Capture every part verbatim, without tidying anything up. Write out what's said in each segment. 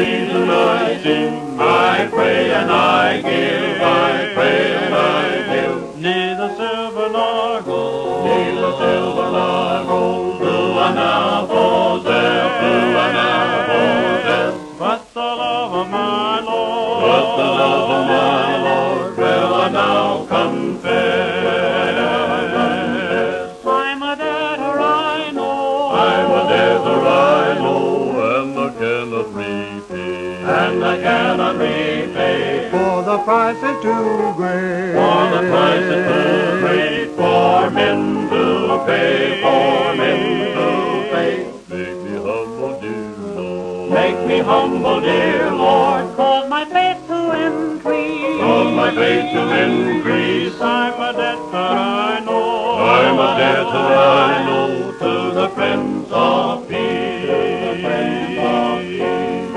reason I sing, I pray and I give, I pray and I give. Neither silver nor gold, neither silver nor gold, do I now possess, do I now possess. But the love of my Lord, but the love of my Lord, will I now confess. I'm a debtor, I know, I'm a debtor, I know, and I cannot repay, and I cannot repay. For the price is too great, for the price is too great, for men to pay, for men to pay. Make me humble, dear Lord, make me humble, dear Lord, cause my faith to increase, cause my faith to increase. I'm a debtor, I know, I'm a debtor, I know, to the Prince of Peace, to the Prince of Peace.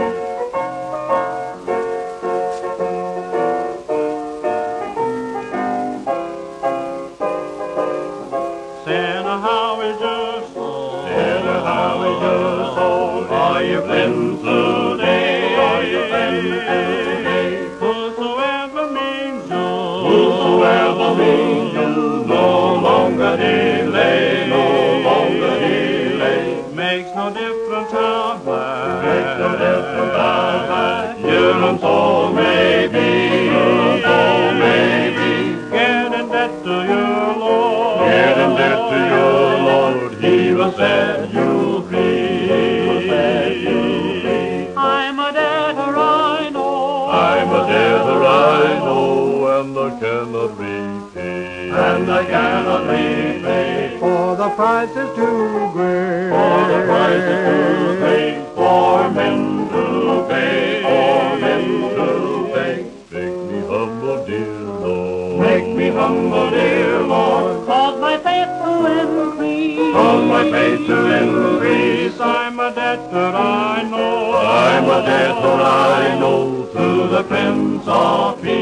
Sinner, how is your soul? Sinner, how is your soul? Are you cleansed today? Are you cleansed today? Whosoever means you, whosoever means you, no longer delay, no longer delay. Makes no difference how bad, makes no difference how bad your soul may be, your soul may be. Get in debt to your Lord, get in debt to your Lord, He will set you free, He will set you free. I'm a debtor, I know, I'm a debtor, I know, and I cannot repay, and I cannot repay. For the price is too great, for the price is too great, for men to pay, for men to pay. Make me humble, dear Lord, make me humble, dear Lord, cause my faith to increase, cause my faith to increase. I'm a debtor, I know, I'm a debtor, I know, to the Prince of Peace.